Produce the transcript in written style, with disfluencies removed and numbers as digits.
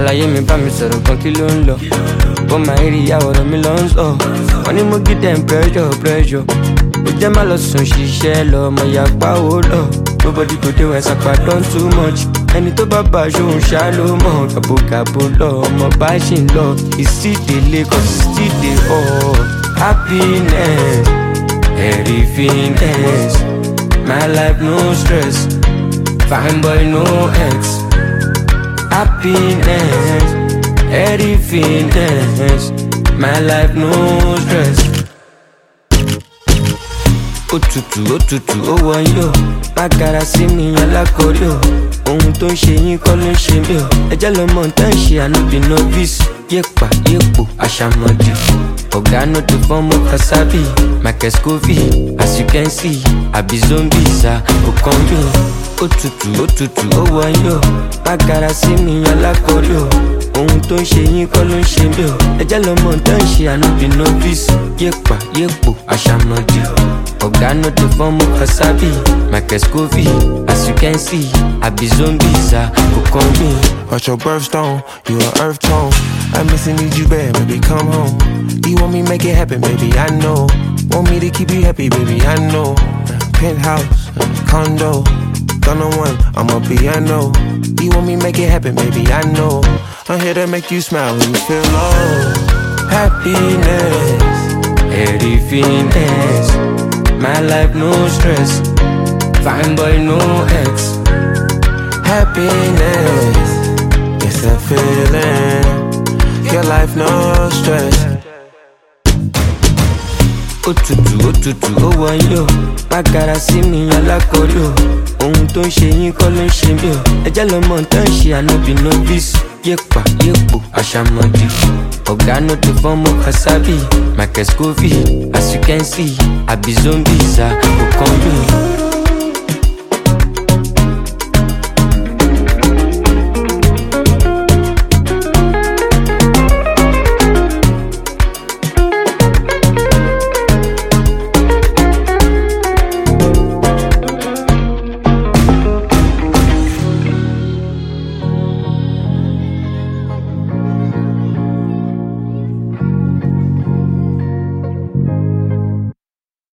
àlàyé mi bá mi sọ̀rọ̀ gan kí ló ń lọ. Bó máa rí ìyàwó ọ̀rọ̀ mi lọ ń sọ. Wọ́n ní mo give them pressure. Ó jẹ́ má lọ sùn ṣiṣẹ́ lọ, ọmọ ìyàpá ó lọ. Nobody go dey when sapa don too much. Ẹni tó bá bá aṣóhun ṣá ló mọ̀. Gàbogàbo lọ, ọmọ bá ṣì ń lọ. Ìsídèlé cause ìsídè hot. Happiness, everythingness. My life no stress. Fine boy no ex. Happiness, everythingness. My life no stress. Òtútù, ó wọ̀nyí o. Má gara sí mi alákọ̀ọ́rí o. Ohun tó ń ṣe yín kọ́ ló ń ṣe mí o. Ẹjẹ́ lọmọ tẹ́ ń ṣe ànúbì novice. Yépa, yépo, àṣàmọ̀dì. Ọ̀gá no dey form of Kasabi. Michael Scoville, as you can see. Àbí zombies kò kàn mí. Òtútù, ó wọ̀nyí o. Má gara sí mi alákọ̀ọ́rí o. Ohun tó ń ṣe yín kọ́ ló ń ṣe mí o. Ẹjẹ́ lọmọ tẹ́ ń ṣe ànúbì novice. Yépa, yépo, àṣàmọ̀dì. Ọ̀gá no dey form of Kasabi. Michael Scoville, as you can see. Àbí zombies kò kàn mí. Watch your birthstone, you an earth tone. I miss and need you bad, baby, come home. You want me make it happen, baby, I know. Want me to keep you happy, baby, I know. Penthouse, condo, gonna one, I'm a piano. You want me make it happen, baby, I know. I'm here to make you smile when you feel low. Happiness, everythingness. My life no stress. Fine boy no ex. happiness. It's that feeling. Your life no stress. Òtútù, ó wọ̀nyí o. Má gara sí mi alákọ̀ọ́rí o. Ohun tó ń ṣe yín kọ́ ló ń ṣe mí o. Ẹjẹ́ lọmọ tẹ́ ń ṣe ànúbì novice. Yépa, yépo, àṣàmọ̀dì. Ọ̀gá no dey form of Kasabi. Michael Scoville, as you can see. Àbí zombies kò kàn mí.